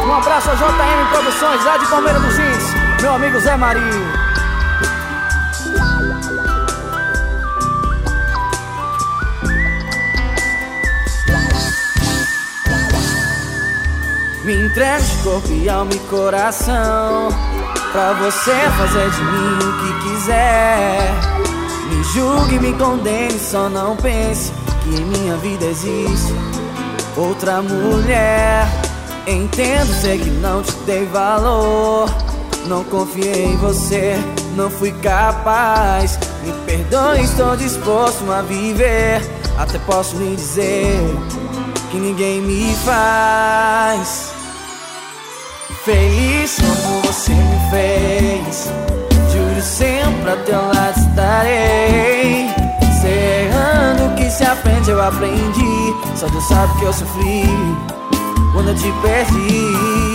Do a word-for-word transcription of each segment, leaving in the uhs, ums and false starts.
Um abraço a J M Produções, lá de Palmeira dos Índios, meu amigo Zé Marinho. Me entrego de corpo e alma e coração, pra você fazer de mim o que quiser. Me julgue, me condene, só não pense que em minha vida existe outra mulher. Entendo, sei que não te dei valor, não confiei em você, não fui capaz. Me perdoe, estou disposto a viver. Até posso lhe dizer que ninguém me faz feliz como você me fez. Juro sempre a teu lado estarei. Cê errando que se aprende, eu aprendi. Só Deus sabe que eu sofri quando eu te perdi.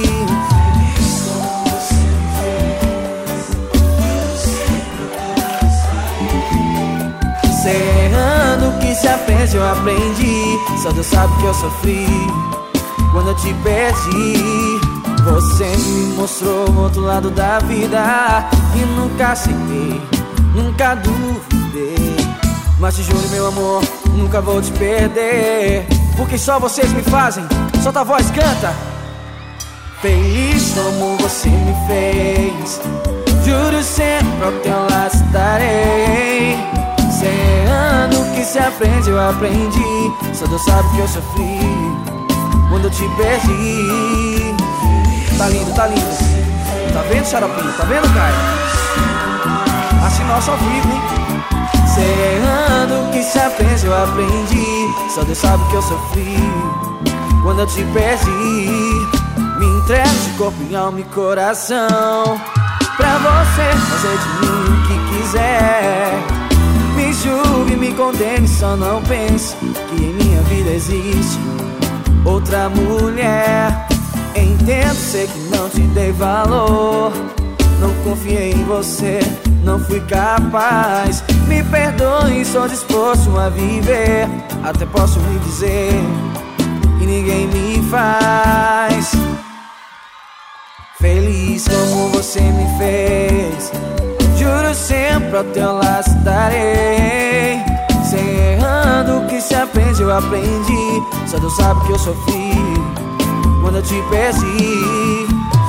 Cê errando que se aprende, eu aprendi. Só Deus sabe que eu sofri quando eu te perdi. Você me mostrou o outro lado da vida e nunca aceitei, nunca duvidei. Mas te juro, meu amor, nunca vou te perder, porque só vocês me fazem. Solta a voz, canta. Feliz como você me fez. Juro sempre ao teu lado estarei. Cê errando que se aprende, eu aprendi. Só Deus sabe que eu sofri quando eu te perdi. Tá lindo, tá lindo. Tá vendo, xaropinho? Tá vendo, Caio? Assim nosso ao vivo, hein? Cê errando que se aprende, eu aprendi. Só Deus sabe que eu sofri quando eu te perdi. Me entrego de corpo, em alma e coração, pra você fazer de mim o que quiser. Me julgue, me condene, só não pense que em minha vida existe outra mulher. Entendo, sei que não te dei valor, não confiei em você, não fui capaz. Me perdoe, sou disposto a viver. Até posso lhe dizer que ninguém me faz feliz como você me fez. Juro sempre ao teu lado estarei. Cê errando que se aprende, eu aprendi. Só Deus sabe que eu sofri quando eu te perdi.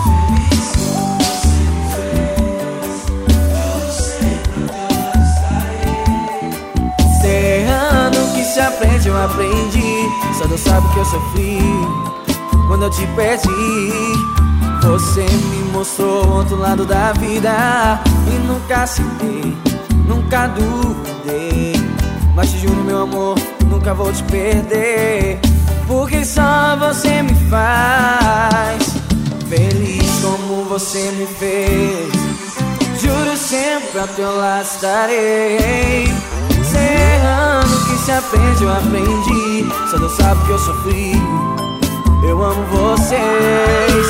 Cê errando que se aprende, eu aprendi. Só Deus sabe que eu sofri quando eu te perdi. Você me mostrou o outro lado da vida e nunca aceitei, nunca duvidei. Mas te juro, meu amor, nunca vou te perder, porque só você me faz feliz como você me fez. Juro sempre ao teu lado estarei. Cê errando que se aprende, eu aprendi. Só Deus sabe que eu sofri. Eu amo vocês.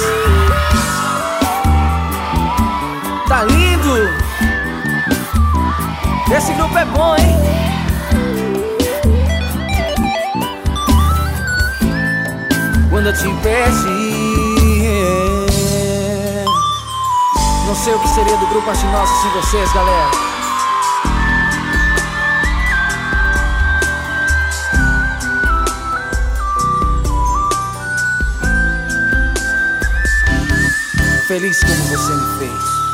Tá lindo? Esse grupo é bom, hein? Quando eu te perdi, não sei o que seria do grupo Arte Nossa sem vocês, galera. Feliz como você me fez.